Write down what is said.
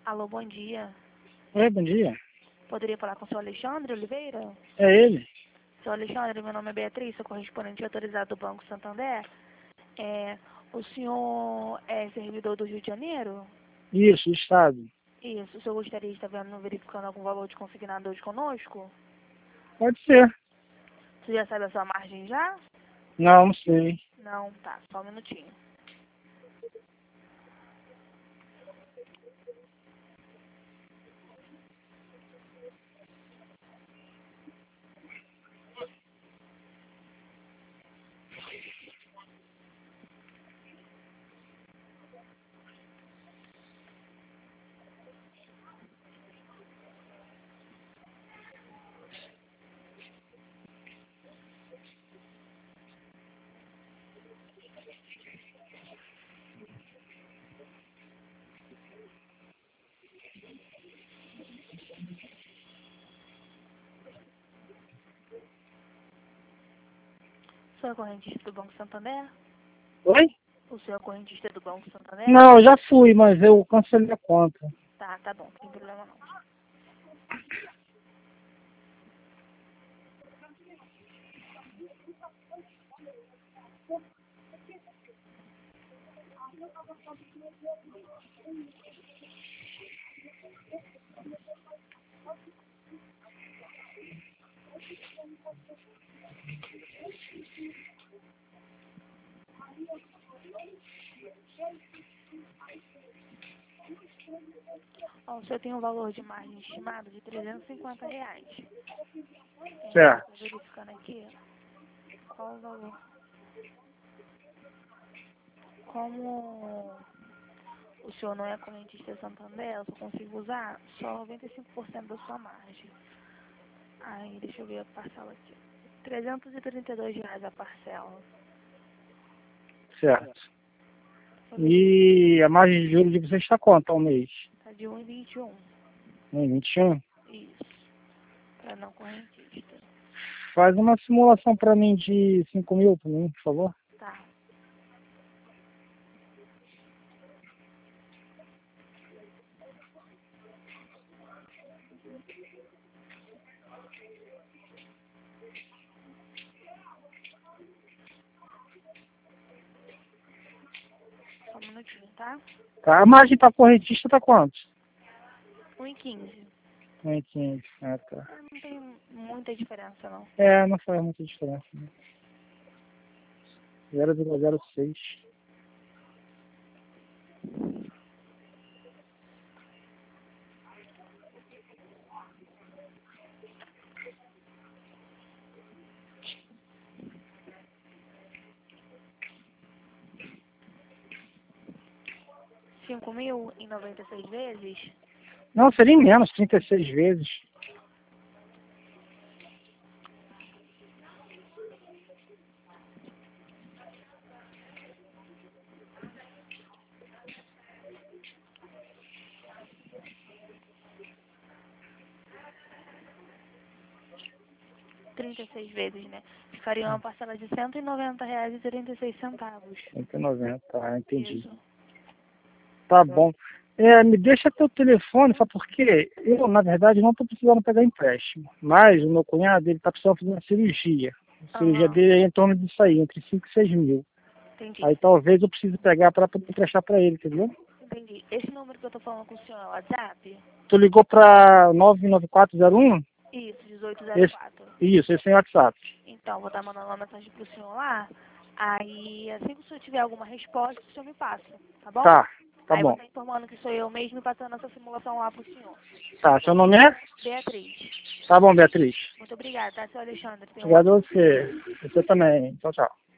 Alô, bom dia. Oi, bom dia. Poderia falar com o senhor Alexandre Oliveira? É ele? Senhor Alexandre, meu nome é Beatriz, sou correspondente autorizado do Banco Santander. O senhor é servidor do Rio de Janeiro? Isso, Estado. Isso. O senhor gostaria de estar verificando algum valor de consignado hoje conosco? Pode ser. Você já sabe a sua margem já? Não sei. Não, tá. Só um minutinho. O senhor é correntista do Banco Santander? Oi? O senhor é correntista do Banco Santander? Não, eu já fui, mas eu cancelei a conta. Tá bom. Não tem problema não. Ó, o senhor tem um valor de margem estimado de R$ 350. Certo. Tô verificando aqui qual o valor. Como o senhor não é correntista Santander, eu só consigo usar só 95% da sua margem. Aí, deixa eu ver a parcela aqui. R$ 332 a parcela. Certo. E a margem de juros de vocês está quanto ao mês? Tá de 1,21. 1,21? Isso. Para não correntista. Faz uma simulação para mim de 5 mil, para mim, por favor. Tá. Só um minutinho, tá? Tá, a margem para correntista está quanto? 1,15. 1,15. Ah, tá. Não tem muita diferença, não. É, não faz muita diferença. Né? 0,06. R$ 5.096 vezes? Não, seria em menos, 36 vezes. R$ 36 vezes, né? Ficaria uma parcela de R$ 190,36. 190, tá, entendi. Isso. Tá bom. Me deixa teu telefone, sabe por quê? Eu, na verdade, não estou precisando pegar empréstimo. Mas o meu cunhado, ele está precisando fazer uma cirurgia. A cirurgia dele é em torno disso aí, entre 5 e 6 mil. Entendi. Aí talvez eu precise pegar para poder emprestar para ele, entendeu? Entendi. Esse número que eu tô falando com o senhor é o WhatsApp? Tu ligou para 99401? Isso, 1804. Isso, esse é o WhatsApp. Então, vou estar mandando uma mensagem pro senhor lá. Aí, assim que o senhor tiver alguma resposta, o senhor me passa, tá bom? Tá Aí bom. vou estar informando que sou eu mesmo e passando essa simulação lá pro senhor. Tá, seu nome é? Beatriz. Tá bom, Beatriz. Muito obrigada, tá, seu Alexandre? Tenha um Obrigado a ótimo dia. você. Você também. Tchau, tchau.